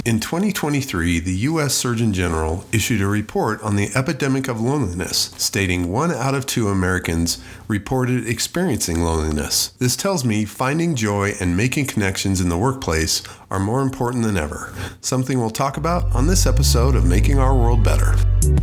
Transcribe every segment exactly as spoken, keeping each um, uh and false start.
In twenty twenty-three, the U S Surgeon General issued a report on the epidemic of loneliness, stating one out of two Americans reported experiencing loneliness. This tells me finding joy and making connections in the workplace are more important than ever, something we'll talk about on this episode of Making Our World Better.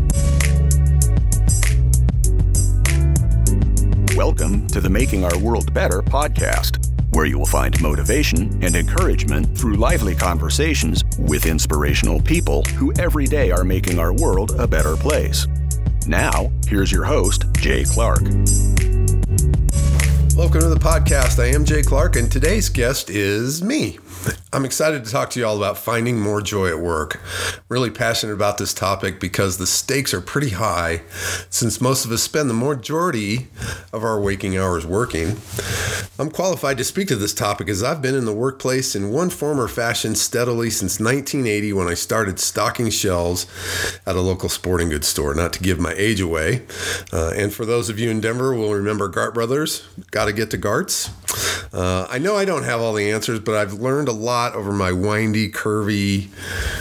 Welcome to the Making Our World Better podcast, where you will find motivation and encouragement through lively conversations with inspirational people who every day are making our world a better place. Now, here's your host, Jay Clark. Welcome to the podcast. I am Jay Clark, and today's guest is me. I'm excited to talk to you all about finding more joy at work. I'm really passionate about this topic because the stakes are pretty high since most of us spend the majority of our waking hours working. I'm qualified to speak to this topic as I've been in the workplace in one form or fashion steadily since nineteen eighty when I started stocking shelves at a local sporting goods store, not to give my age away. Uh, and for those of you in Denver will remember Gart Brothers, got to get to Gart's. Uh, I know I don't have all the answers, but I've learned a lot over my windy, curvy,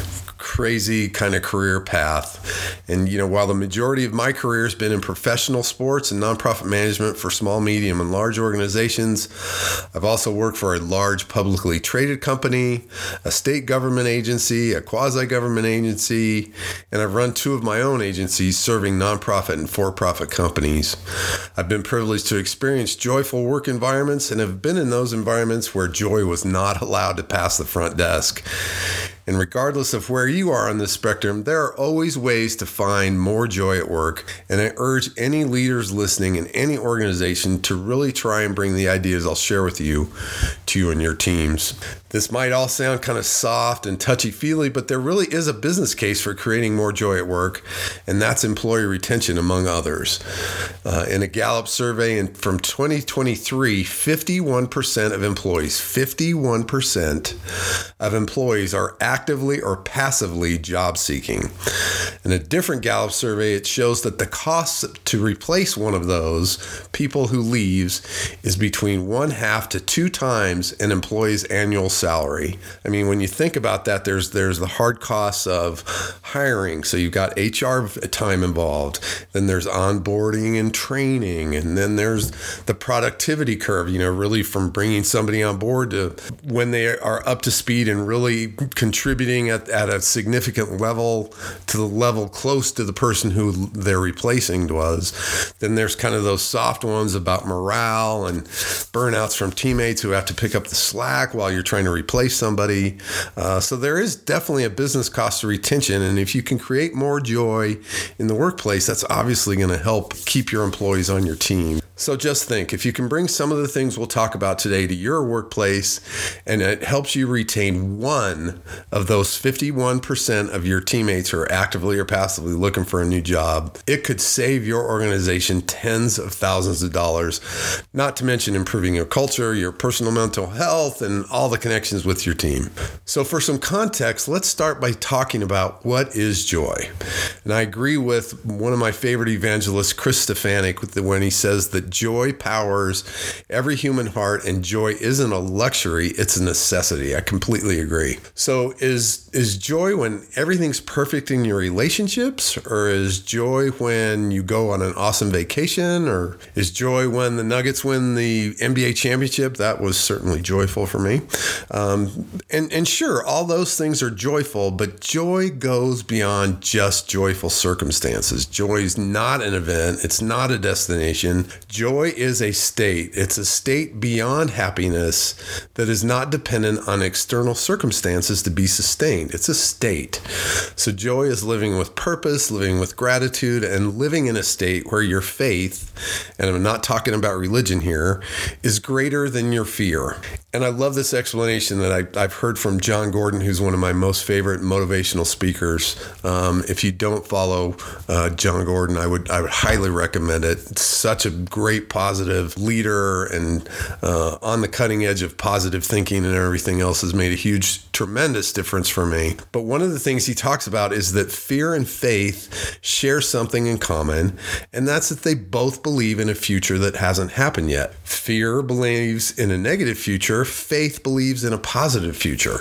crazy kind of career path. And, you know, while the majority of my career has been in professional sports and nonprofit management for small, medium, and large organizations, I've also worked for a large publicly traded company, a state government agency, a quasi-government agency, and I've run two of my own agencies serving nonprofit and for-profit companies. I've been privileged to experience joyful work environments and have been in those environments where joy was not allowed to pass the front desk. And regardless of where you are on the spectrum, there are always ways to find more joy at work. And I urge any leaders listening in any organization to really try and bring the ideas I'll share with you to you and your teams. This might all sound kind of soft and touchy-feely, but there really is a business case for creating more joy at work, and that's employee retention, among others. Uh, in a Gallup survey in, from twenty twenty-three, fifty-one percent of employees, fifty-one percent of employees are actively or passively job seeking. In a different Gallup survey, it shows that the cost to replace one of those people who leaves is between one half to two times an employee's annual salary. I mean, when you think about that, there's there's the hard costs of hiring. So you've got H R time involved. Then there's onboarding and training. And then there's the productivity curve, you know, really from bringing somebody on board to when they are up to speed and really contributing at, at a significant level to the level close to the person who they're replacing was. Then there's kind of those soft ones about morale and burnouts from teammates who have to pick up the slack while you're trying to replace somebody. Uh, so there is definitely a business cost to retention. And if you can create more joy in the workplace, that's obviously going to help keep your employees on your team. So just think, if you can bring some of the things we'll talk about today to your workplace and it helps you retain one of those fifty-one percent of your teammates who are actively or passively looking for a new job, it could save your organization tens of thousands of dollars, not to mention improving your culture, your personal mental health, and all the connections with your team. So for some context, let's start by talking about what is joy. And I agree with one of my favorite evangelists, Chris Stefanick, when he says that joy powers every human heart, and joy isn't a luxury, it's a necessity. I completely agree. So is is joy when everything's perfect in your relationships, or is joy when you go on an awesome vacation, or is joy when the Nuggets win the N B A championship? That was certainly joyful for me. Um, and, and sure, all those things are joyful, but joy goes beyond just joyful circumstances. Joy is not an event. It's not a destination. Joy is a state. It's a state beyond happiness that is not dependent on external circumstances to be sustained. It's a state. So joy is living with purpose, living with gratitude, and living in a state where your faith, and I'm not talking about religion here, is greater than your fear. And I love this explanation that I, I've heard from John Gordon, who's one of my most favorite motivational speakers. Um, if you don't follow uh, John Gordon, I would I would highly recommend it. It's such a great positive leader and uh, on the cutting edge of positive thinking and everything else has made a huge, tremendous difference for me. But one of the things he talks about is that fear and faith share something in common, and that's that they both believe in a future that hasn't happened yet. Fear believes in a negative future. Faith believes in a positive future.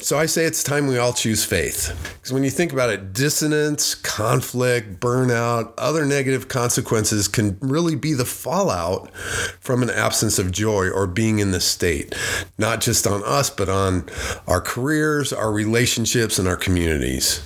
So I say it's time we all choose faith. Because when you think about it, dissonance, conflict, burnout, other negative consequences can really be the fallout from an absence of joy or being in this state, not just on us, but on our careers, our relationships, and our communities.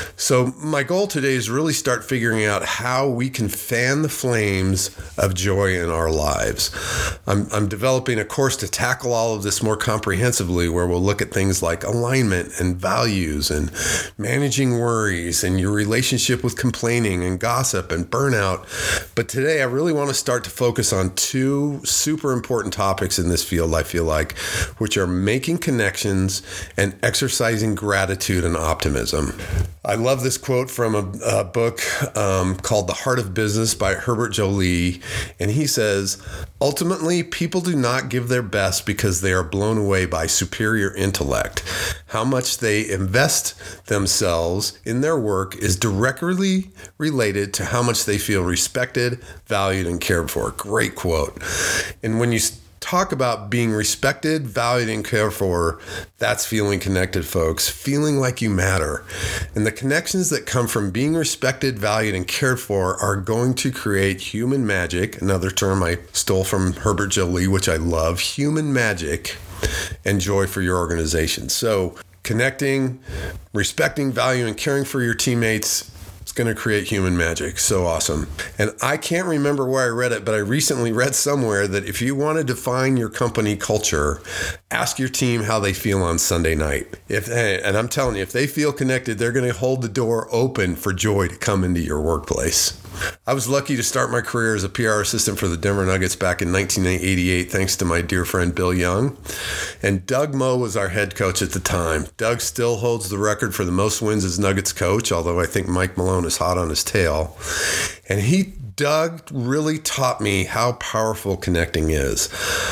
So my goal today is really start figuring out how we can fan the flames of joy in our lives. I'm, I'm developing a course to tackle all of this more comprehensively, where we'll look at things like alignment and values and managing worries and your relationship with complaining and gossip and burnout. But today I really want to start to focus on two super important topics in this field, I feel like, which are making connections and exercising gratitude and optimism. I love this quote from a, a book um, called The Heart of Business by Herbert Joly. And he says, ultimately, people do not give their best because they are blown away by superior intellect. How much they invest themselves in their work is directly related to how much they feel respected, valued, and cared for. Great quote. And when you talk about being respected, valued, and cared for, that's feeling connected, folks. Feeling like you matter. And the connections that come from being respected, valued, and cared for are going to create human magic, another term I stole from Herbert Joly, which I love, human magic and joy for your organization. So connecting, respecting, valuing, and caring for your teammates, it's going to create human magic. So awesome. And I can't remember where I read it, but I recently read somewhere that if you want to define your company culture, ask your team how they feel on Sunday night. If and I'm telling you, if they feel connected, they're going to hold the door open for joy to come into your workplace. I was lucky to start my career as a P R assistant for the Denver Nuggets back in nineteen eighty-eight, thanks to my dear friend Bill Young. And Doug Moe was our head coach at the time. Doug still holds the record for the most wins as Nuggets coach, although I think Mike Malone is hot on his tail. And he Doug really taught me how powerful connecting is.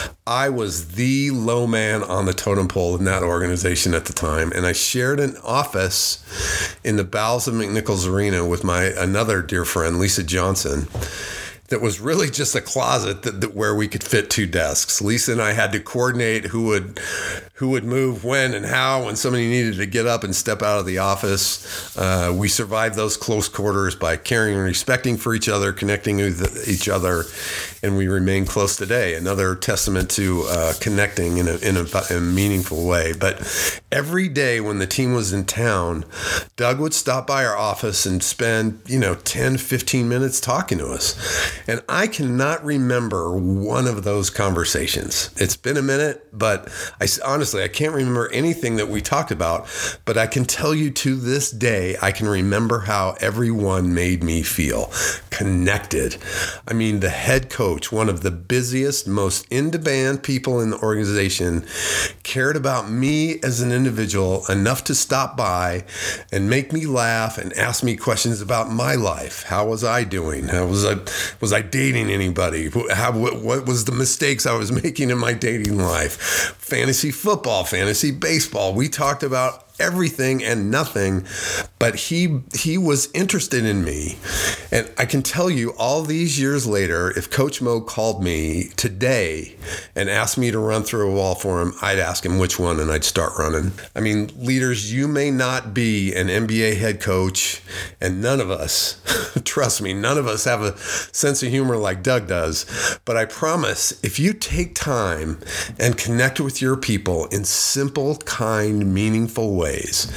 I was the low man on the totem pole in that organization at the time, and I shared an office in the bowels of McNichols Arena with my another dear friend, Lisa Johnson, that was really just a closet that, that where we could fit two desks. Lisa and I had to coordinate who would who would move when and how when somebody needed to get up and step out of the office. Uh, we survived those close quarters by caring and respecting for each other, connecting with each other, and we remain close today. Another testament to uh, connecting in a, in, a, in a meaningful way. But every day when the team was in town, Doug would stop by our office and spend, you know, ten, fifteen minutes talking to us. And I cannot remember one of those conversations. It's been a minute, but I honestly, I can't remember anything that we talked about, but I can tell you to this day, I can remember how everyone made me feel connected. I mean, the head coach, one of the busiest, most in-demand people in the organization, cared about me as an individual enough to stop by and make me laugh and ask me questions about my life. How was I doing? How was I, was I dating anybody? How, what, what was the mistakes I was making in my dating life? Fantasy football, fantasy baseball. We talked about everything and nothing, but he he was interested in me. And I can tell you all these years later, if Coach Moe called me today and asked me to run through a wall for him, I'd ask him which one and I'd start running. I mean, leaders, you may not be an N B A head coach, and none of us, trust me, none of us have a sense of humor like Doug does, but I promise if you take time and connect with your people in simple, kind, meaningful ways,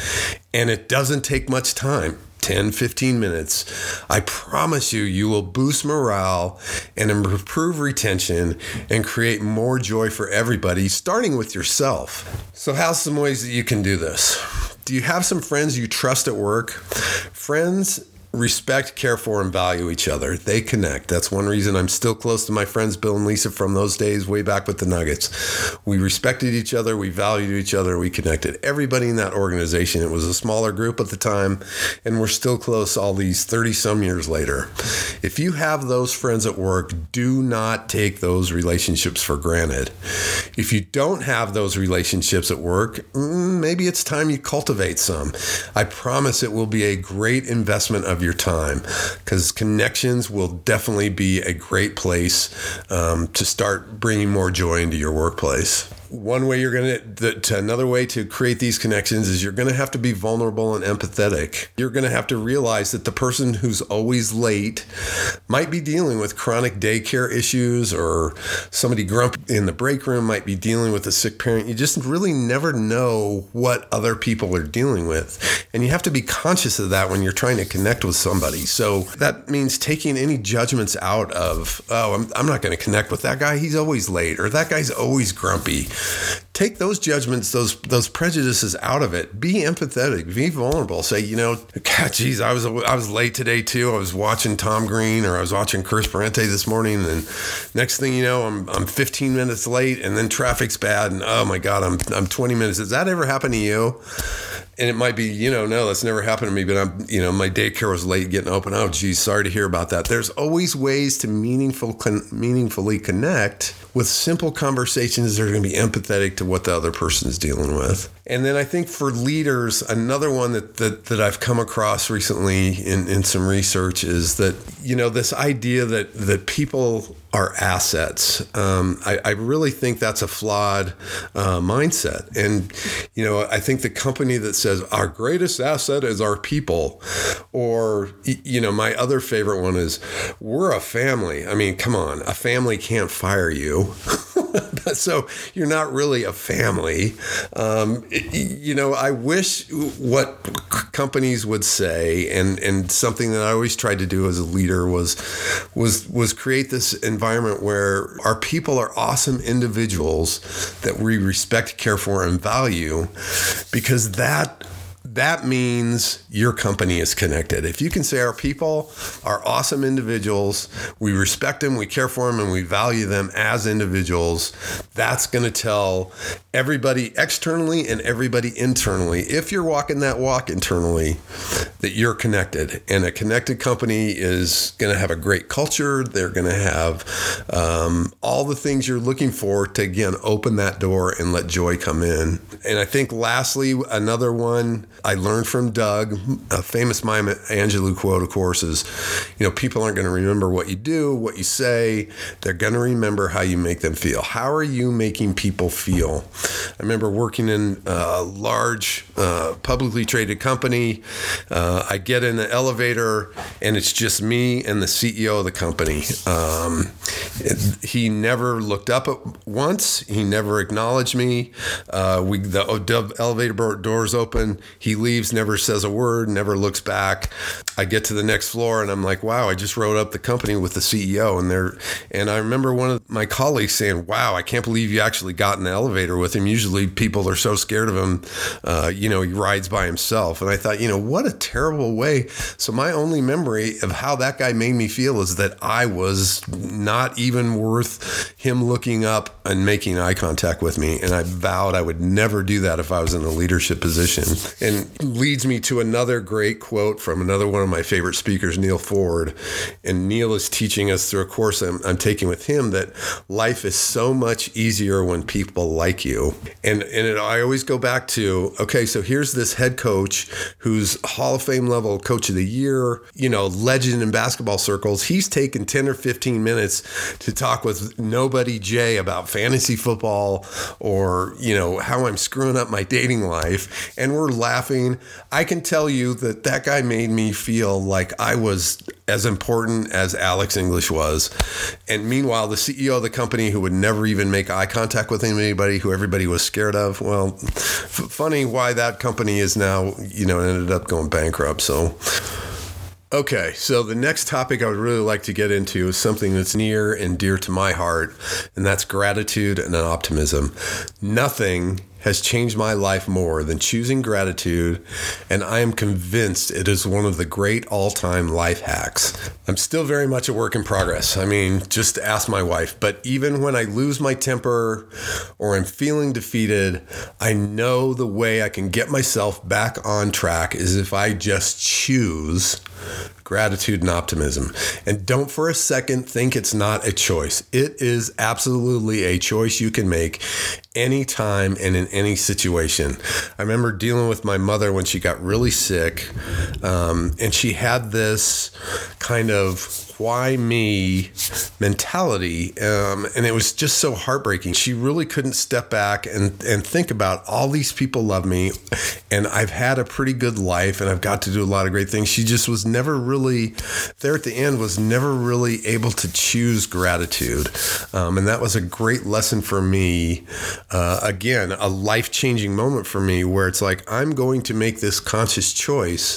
and it doesn't take much time, ten, fifteen minutes, I promise you, you will boost morale and improve retention and create more joy for everybody, starting with yourself. So how's some ways that you can do this? Do you have some friends you trust at work? Friends respect, care for, and value each other. They connect. That's one reason I'm still close to my friends Bill and Lisa from those days way back with the Nuggets. We respected each other. We valued each other. We connected. Everybody in that organization, it was a smaller group at the time, and we're still close all these thirty-some years later. If you have those friends at work, do not take those relationships for granted. If you don't have those relationships at work, maybe it's time you cultivate some. I promise it will be a great investment of your time, because connections will definitely be a great place um, to start bringing more joy into your workplace. one way you're going to, to another way to create these connections is you're going to have to be vulnerable and empathetic. You're going to have to realize that the person who's always late might be dealing with chronic daycare issues, or somebody grumpy in the break room might be dealing with a sick parent. You just really never know what other people are dealing with. And you have to be conscious of that when you're trying to connect with somebody. So that means taking any judgments out of, oh, I'm, I'm not going to connect with that guy. He's always late, or that guy's always grumpy. Take those judgments, those those prejudices out of it. Be empathetic. Be vulnerable. Say, you know, God, geez, I was I was late today too. I was watching Tom Green, or I was watching Chris Parente this morning, and next thing you know, I'm I'm fifteen minutes late, and then traffic's bad, and oh my God, I'm I'm twenty minutes. Does that ever happen to you? And it might be, you know, no, that's never happened to me, but I'm, you know, my daycare was late getting open. Oh, geez, sorry to hear about that. There's always ways to meaningful, con- meaningfully connect with simple conversations that are going to be empathetic to what the other person is dealing with. And then I think for leaders, another one that, that, that I've come across recently in, in some research is that, you know, this idea that, that people are assets. Um, I, I really think that's a flawed uh, mindset. And, you know, I think the company that says our greatest asset is our people, or, you know, my other favorite one is we're a family. I mean, come on, a family can't fire you. So you're not really a family. Um, you know, I wish what companies would say, and, and something that I always tried to do as a leader was, was, was create this environment where our people are awesome individuals that we respect, care for, and value, because that that means your company is connected. If you can say our people are awesome individuals, we respect them, we care for them, and we value them as individuals, that's going to tell everybody externally and everybody internally, if you're walking that walk internally, that you're connected. And a connected company is going to have a great culture. They're going to have um, all the things you're looking for to, again, open that door and let joy come in. And I think lastly, another one I learned from Doug, a famous Maya Angelou quote, of course, is, you know, people aren't going to remember what you do, what you say. They're going to remember how you make them feel. How are you making people feel? I remember working in a large uh, publicly traded company. Uh, I get in the elevator and it's just me and the C E O of the company. Um, it, he never looked up at once. He never acknowledged me. Uh, we the, the elevator doors open. He leaves, never says a word, never looks back. I get to the next floor and I'm like, wow, I just wrote up the company with the C E O. And they're, and I remember one of my colleagues saying, wow, I can't believe you actually got in the elevator with him. Usually people are so scared of him, uh, you know, he rides by himself. And I thought, you know, what a terrible way. So my only memory of how that guy made me feel is that I was not even worth him looking up and making eye contact with me. And I vowed I would never do that if I was in a leadership position. And leads me to another great quote from another one of my favorite speakers, Neil Ford. And Neil is teaching us through a course I'm, I'm taking with him that life is so much easier when people like you. And and it, I always go back to, okay, so here's this head coach who's Hall of Fame level coach of the year, you know, legend in basketball circles. He's taken ten or fifteen minutes to talk with nobody Jay about fantasy football or, you know, how I'm screwing up my dating life. And we're laughing. I can tell you that that guy made me feel like I was as important as Alex English was. And meanwhile, the C E O of the company, who would never even make eye contact with anybody, who everybody was scared of, well, f- funny why that company is now, you know, ended up going bankrupt. So, okay, so the next topic I would really like to get into is something that's near and dear to my heart, and that's gratitude and optimism. Nothing has changed my life more than choosing gratitude, and I am convinced it is one of the great all-time life hacks. I'm still very much a work in progress. I mean, just ask my wife. But even when I lose my temper or I'm feeling defeated, I know the way I can get myself back on track is if I just choose gratitude and optimism. And don't for a second think it's not a choice. It is absolutely a choice you can make anytime and in any situation. I remember dealing with my mother when she got really sick, um, and she had this kind of why me mentality. Um, and it was just so heartbreaking. She really couldn't step back and, and think about all these people love me and I've had a pretty good life and I've got to do a lot of great things. She just was never really there at the end, was never really able to choose gratitude. Um, and that was a great lesson for me. Uh, again, a life-changing moment for me where it's like, I'm going to make this conscious choice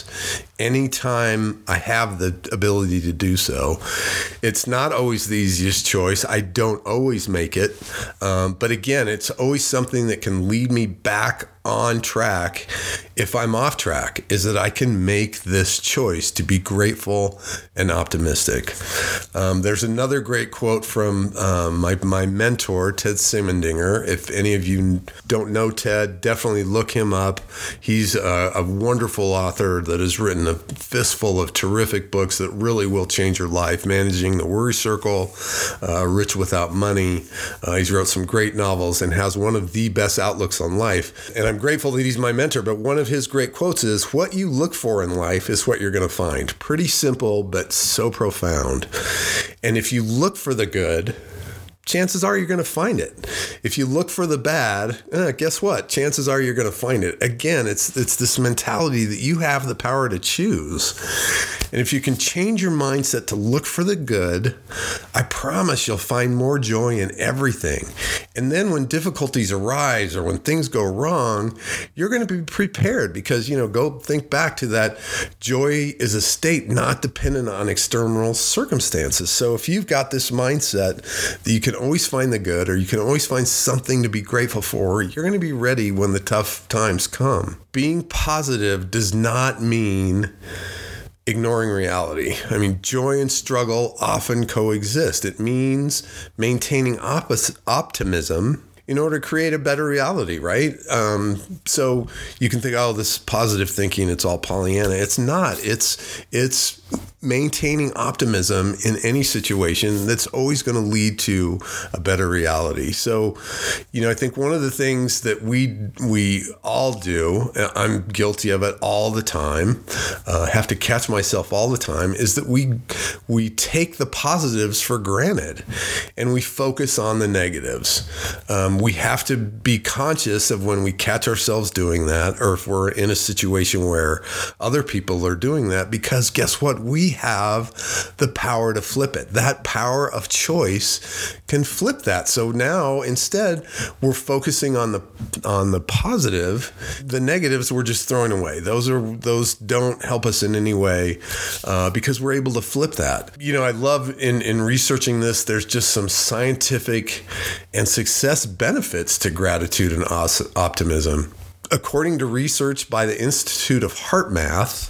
anytime I have the ability to do so. It's not always the easiest choice. I don't always make it. Um, but again, it's always something that can lead me back on track if I'm off track, is that I can make this choice to be grateful and optimistic. Um, there's another great quote from um, my, my mentor, Ted Simendinger. If any of you don't know Ted, definitely look him up. He's a, a wonderful author that has written a fistful of terrific books that really will change your life. Managing the Worry Circle, uh, Rich Without Money. Uh, he's wrote some great novels and has one of the best outlooks on life. And I'm grateful that he's my mentor, but one of his great quotes is, what you look for in life is what you're going to find. Pretty simple, but so profound. And if you look for the good, chances are you're going to find it. If you look for the bad, eh, guess what? Chances are you're going to find it. Again, it's it's this mentality that you have the power to choose. And if you can change your mindset to look for the good, I promise you'll find more joy in everything. And then when difficulties arise or when things go wrong, you're going to be prepared because, you know, go think back to that. Joy is a state not dependent on external circumstances. So if you've got this mindset that you can always find the good, or you can always find something to be grateful for, you're going to be ready when the tough times come. Being positive does not mean ignoring reality. I mean, joy and struggle often coexist. It means maintaining opposite optimism in order to create a better reality, right? Um, so you can think, oh, this positive thinking, it's all Pollyanna. It's not. It's it's maintaining optimism in any situation that's always going to lead to a better reality. So, you know, I think one of the things that we we all do, I'm guilty of it all the time, uh, have to catch myself all the time, is that we we take the positives for granted and we focus on the negatives. Um, we have to be conscious of when we catch ourselves doing that, or if we're in a situation where other people are doing that, because guess what? We have the power to flip it. That power of choice can flip that. So now instead we're focusing on the on the positive. The negatives we're just throwing away. Those are those don't help us in any way uh, because we're able to flip that. You know, I love in in researching this. There's just some scientific and success benefits to gratitude and os- optimism. According to research by the Institute of Heart Math,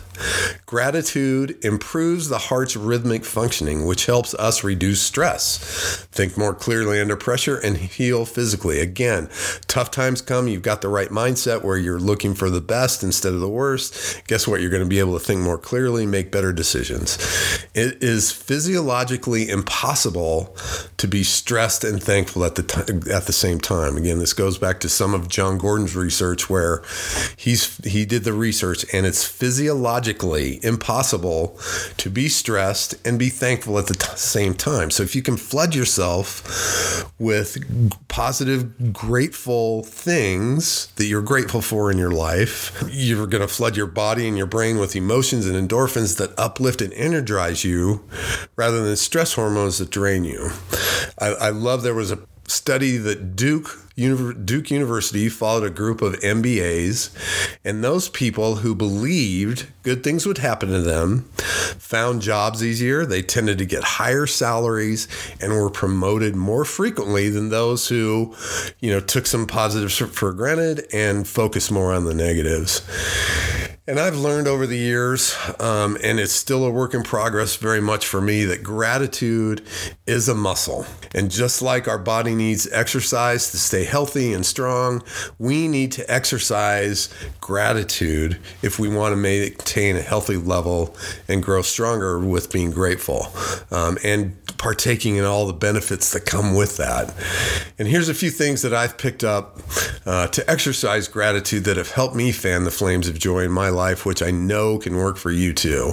gratitude improves the heart's rhythmic functioning, which helps us reduce stress, think more clearly under pressure, and heal physically. Again, tough times come, you've got the right mindset where you're looking for the best instead of the worst. Guess what? You're going to be able to think more clearly, make better decisions. It is physiologically impossible to be stressed and thankful at the t- at the same time. Again, this goes back to some of John Gordon's research where he's he did the research, and it's physiologically impossible to be stressed and be thankful at the t- same time. So if you can flood yourself with positive, grateful things that you're grateful for in your life, you're going to flood your body and your brain with emotions and endorphins that uplift and energize you rather than stress hormones that drain you. I, I love there was a study that Duke Duke University followed a group of M B As, and those people who believed good things would happen to them found jobs easier. They tended to get higher salaries and were promoted more frequently than those who, you know, took some positives for granted and focused more on the negatives. And I've learned over the years, um, and it's still a work in progress very much for me, that gratitude is a muscle. And just like our body needs exercise to stay healthy and strong, we need to exercise gratitude if we want to maintain a healthy level and grow stronger with being grateful um, and partaking in all the benefits that come with that. And here's a few things that I've picked up uh, to exercise gratitude that have helped me fan the flames of joy in my life. life, which I know can work for you too.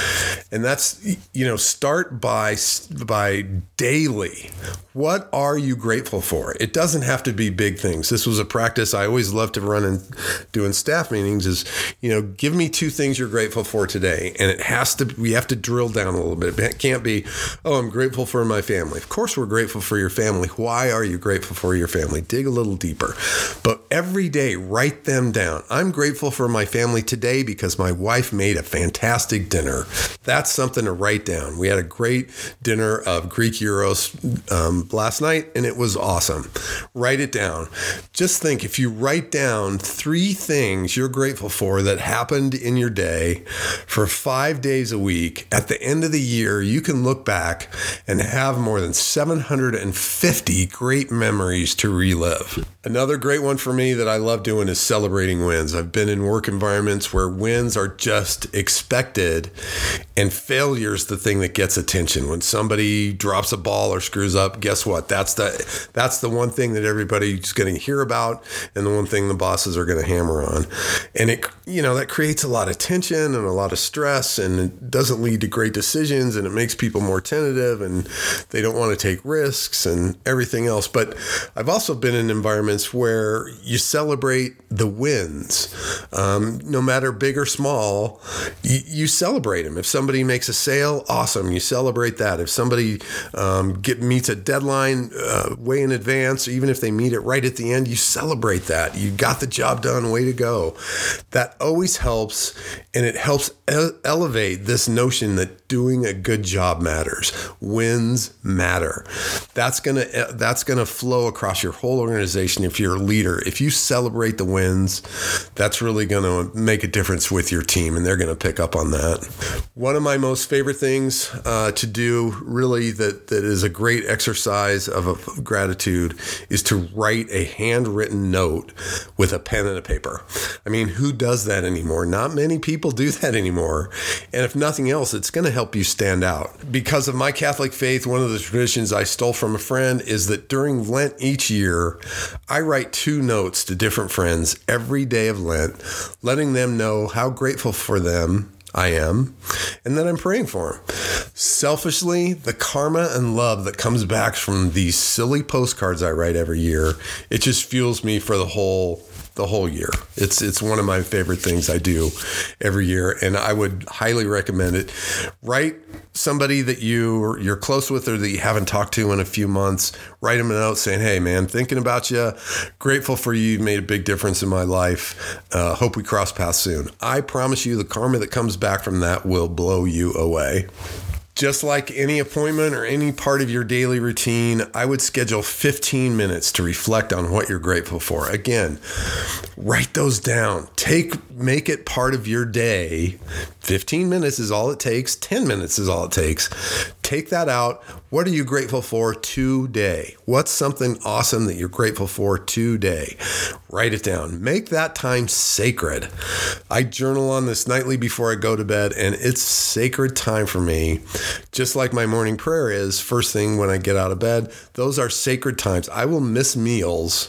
And that's, you know, start by, by daily. What are you grateful for? It doesn't have to be big things. This was a practice I always love to run and do in staff meetings is, you know, give me two things you're grateful for today. And it has to, we have to drill down a little bit. It can't be, oh, I'm grateful for my family. Of course, we're grateful for your family. Why are you grateful for your family? Dig a little deeper. But every day, write them down. I'm grateful for my family today because my wife made a fantastic dinner. That's something to write down. We had a great dinner of Greek gyros um, last night, and it was awesome. Write it down. Just think, if you write down three things you're grateful for that happened in your day for five days a week, at the end of the year, you can look back and have more than seven hundred fifty great memories to relive. Another great one for me that I love doing is celebrating wins. I've been in work environments where wins are just expected and failure's the thing that gets attention. When somebody drops a ball or screws up, guess what? That's the that's the one thing that everybody's going to hear about and the one thing the bosses are going to hammer on. And it, you know, that creates a lot of tension and a lot of stress, and it doesn't lead to great decisions, and it makes people more tentative and they don't want to take risks and everything else. But I've also been in environments where you celebrate the wins. Um, no matter big or small, you, you celebrate them. If somebody makes a sale, awesome, you celebrate that. If somebody um, get meets a deadline uh, way in advance, even if they meet it right at the end, you celebrate that. You got the job done, way to go. That always helps, and it helps ele- elevate this notion that doing a good job matters. Wins matter. That's gonna that's gonna flow across your whole organization if you're a leader. If you celebrate the wins, that's really gonna make a difference with your team, and they're gonna pick up on that. One of my most favorite things uh, to do, really, that that is a great exercise of, of gratitude, is to write a handwritten note with a pen and a paper. I mean, who does that anymore? Not many people do that anymore. And if nothing else, it's going to help you stand out. Because of my Catholic faith, one of the traditions I stole from a friend is that during Lent each year, I write two notes to different friends every day of Lent, letting them know how grateful for them I am, and then I'm praying for them. Selfishly, the karma and love that comes back from these silly postcards I write every year, it just fuels me for the whole the whole year. It's it's one of my favorite things I do every year, and I would highly recommend it. Write somebody that you you're close with or that you haven't talked to in a few months. Write them a note saying, "Hey, man, thinking about you. Grateful for you. You've made a big difference in my life. Uh, hope we cross paths soon." I promise you, the karma that comes back from that will blow you away. Just like any appointment or any part of your daily routine, I would schedule fifteen minutes to reflect on what you're grateful for. Again, write those down. Take, make it part of your day. fifteen minutes is all it takes. ten minutes is all it takes. Take that out. What are you grateful for today? What's something awesome that you're grateful for today? Write it down. Make that time sacred. I journal on this nightly before I go to bed, and it's sacred time for me. Just like my morning prayer is first thing when I get out of bed. Those are sacred times. I will miss meals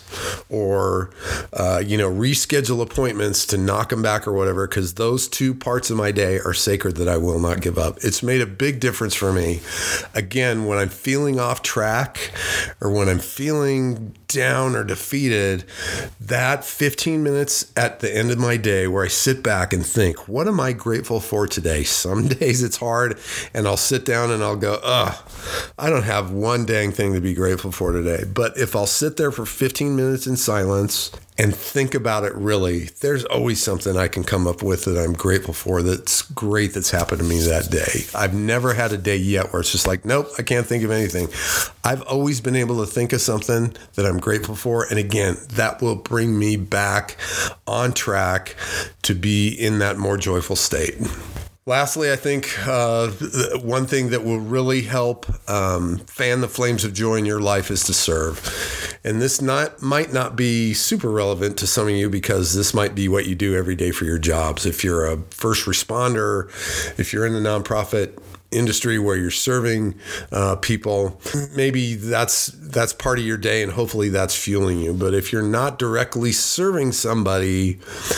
or, uh, you know, reschedule appointments to knock them back or whatever, because those two parts of my day are sacred that I will not give up. It's made a big difference for me. Again, when I'm feeling off track or when I'm feeling down or defeated, that fifteen minutes at the end of my day where I sit back and think, what am I grateful for today? Some days it's hard and I'll sit down and I'll go, ugh, I don't have one dang thing to be grateful for today. But if I'll sit there for fifteen minutes in silence and think about it really, there's always something I can come up with that I'm grateful for that's great that's happened to me that day. I've never had a day yet where it's just like, nope, I can't think of anything. I've always been able to think of something that I'm grateful for. And again, that will bring me back on track to be in that more joyful state. Lastly, I think uh, one thing that will really help um, fan the flames of joy in your life is to serve. And this not might not be super relevant to some of you because this might be what you do every day for your jobs. If you're a first responder, if you're in the nonprofit industry where you're serving uh, people, maybe that's that's part of your day, and hopefully that's fueling you. But if you're not directly serving somebody,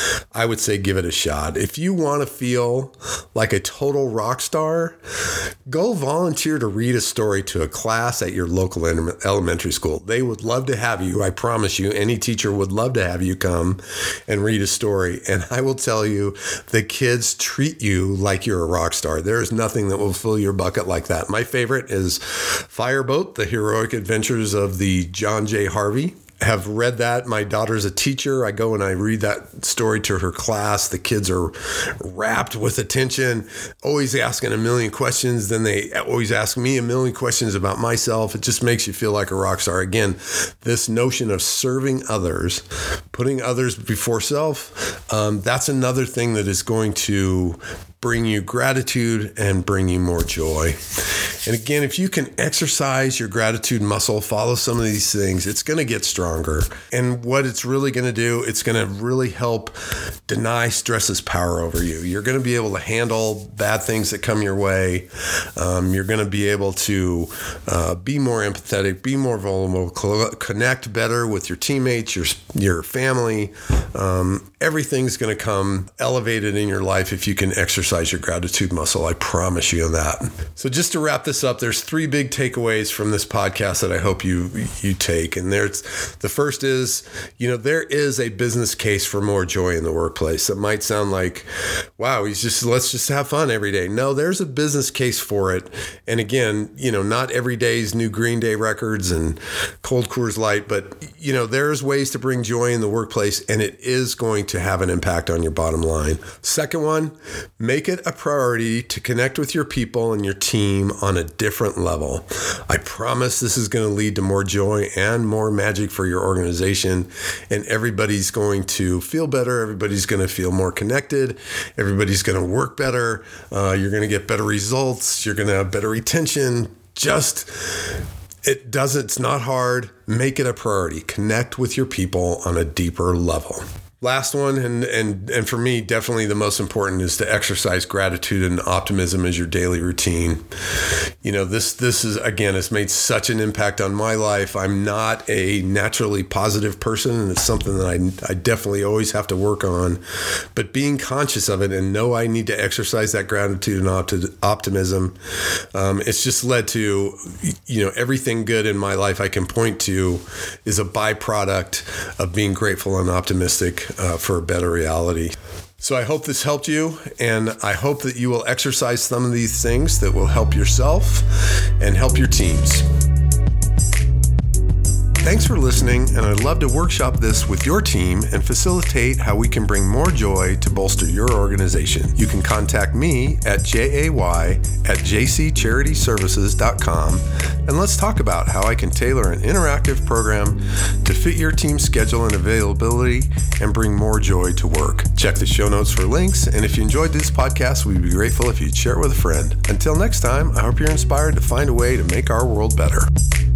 I would say give it a shot. If you want to feel like a total rock star, go volunteer to read a story to a class at your local elementary school. They would love to have you. I promise you, any teacher would love to have you come and read a story. And I will tell you, the kids treat you like you're a rock star. There is nothing that will fill your bucket like that. My favorite is Fireboat, The Heroic Adventures of the John J. Harvey. Have read that. My daughter's a teacher. I go and I read that story to her class. The kids are rapt with attention, always asking a million questions. Then they always ask me a million questions about myself. It just makes you feel like a rock star. Again, this notion of serving others, putting others before self, um, that's another thing that is going to bring you gratitude and bring you more joy. And again, if you can exercise your gratitude muscle, follow some of these things, it's going to get stronger. And what it's really going to do, it's going to really help deny stress's power over you. You're going to be able to handle bad things that come your way. Um, you're going to be able to uh, be more empathetic, be more vulnerable, connect better with your teammates, your your family. Um, everything's going to come elevated in your life if you can exercise your gratitude muscle. I promise you that. So just to wrap this up, there's three big takeaways from this podcast that I hope you you take. And there's the first is, you know, there is a business case for more joy in the workplace. It might sound like, wow, he's just let's just have fun every day. No, there's a business case for it. And again, you know, not every day's new Green Day records and cold Coors Light, but you know, there's ways to bring joy in the workplace, and it is going to have an impact on your bottom line. Second one, make it a priority to connect with your people and your team on a different level. I promise this is going to lead to more joy and more magic for your organization, and everybody's going to feel better. Everybody's going to feel more connected. Everybody's going to work better. Uh, you're going to get better results. You're going to have better retention. Just It does, it's not hard. Make it a priority. Connect with your people on a deeper level. Last one, and and and for me, definitely the most important, is to exercise gratitude and optimism as your daily routine. You know, this this is, again, has made such an impact on my life. I'm not a naturally positive person, and it's something that I, I definitely always have to work on. But being conscious of it and know I need to exercise that gratitude and opti- optimism, um, it's just led to, you know, everything good in my life I can point to is a byproduct of being grateful and optimistic Uh, for a better reality. So I hope this helped you, and I hope that you will exercise some of these things that will help yourself and help your teams. Thanks for listening, and I'd love to workshop this with your team and facilitate how we can bring more joy to bolster your organization. You can contact me at jay at j c charity services dot com, and let's talk about how I can tailor an interactive program to fit your team's schedule and availability and bring more joy to work. Check the show notes for links, and if you enjoyed this podcast, we'd be grateful if you'd share it with a friend. Until next time, I hope you're inspired to find a way to make our world better.